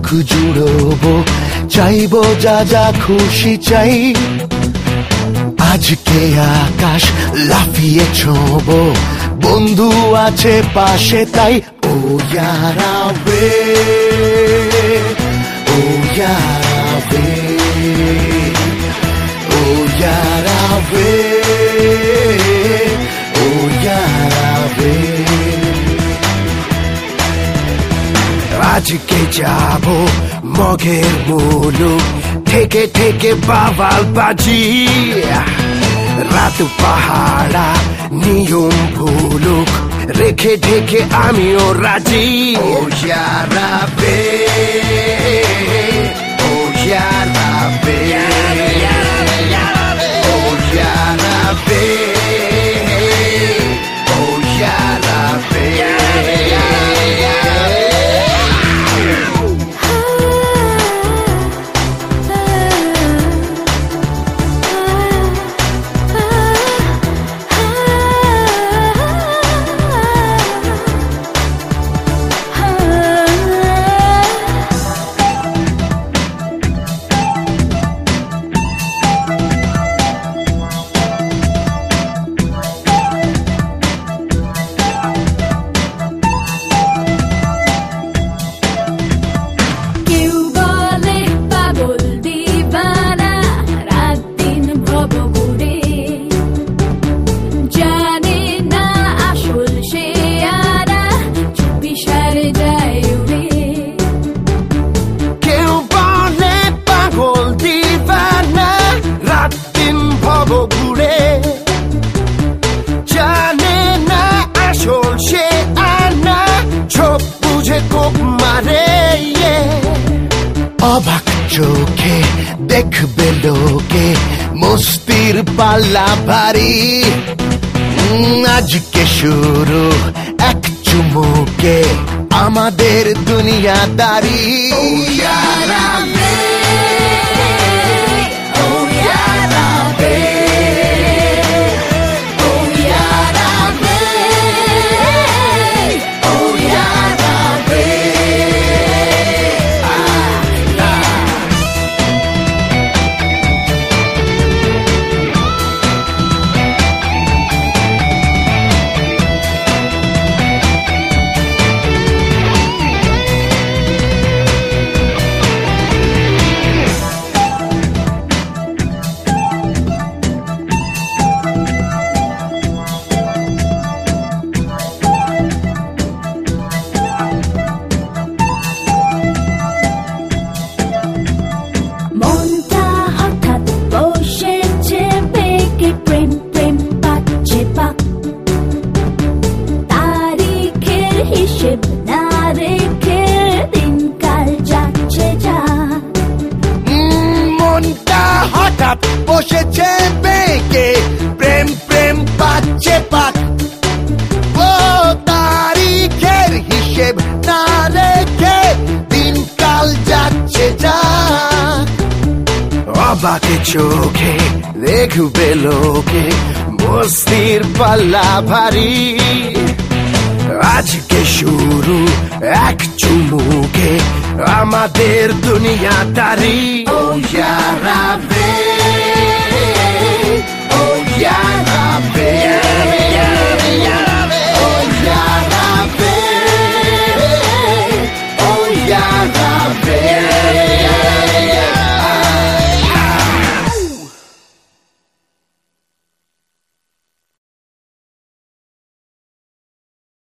বুক জুড়োবো, চাইবো যা যা খুশি চাই। আজকে আকাশ লাফিয়ে ছোঁবো, বন্ধু আছে পাশে তাই। ও ইয়ারা বে, ও ইয়ারা বে, ও ইয়ারা বে, ও ইয়ারা বে। আজকে যাবো মগের মুলুক, থেকে থেকে বাবাল বাজি। রাত পাহাড়া নিয়ম ভুলুক, রেখে ঢেকে আমিও রাজি। ও ইয়ারা বে, ও ইয়ারা বে, ও ইয়ারা বে, ও ইয়ারা বে। অবাক চোখে দেখবে লোকে, মস্তির পাল্লা ভারী। আজকে শুরু এক চুমুকে আমাদের দুনিয়াদারি। ও ইয়ারা বে, ও ইয়ারা বে, ও ইয়ারা বে, ও ইয়ারা বে। বসেছে বেঁকে প্রেম প্রেম পাচ্ছে পাক। ও তারিখের হিসেব না রেখে দিনকাল যাচ্ছে যা। অবাকে চোখে দেখবে লোকে, মস্তির পাল্লা ভারী। আজকে শুরু এক চুমুকে আমাদের দুনিয়াদারি। ও ইয়ারা বে।